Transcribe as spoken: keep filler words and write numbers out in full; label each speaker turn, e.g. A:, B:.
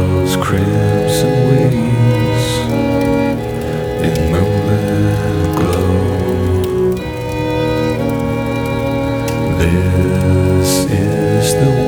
A: those crimson wings in moonlit glow. This is the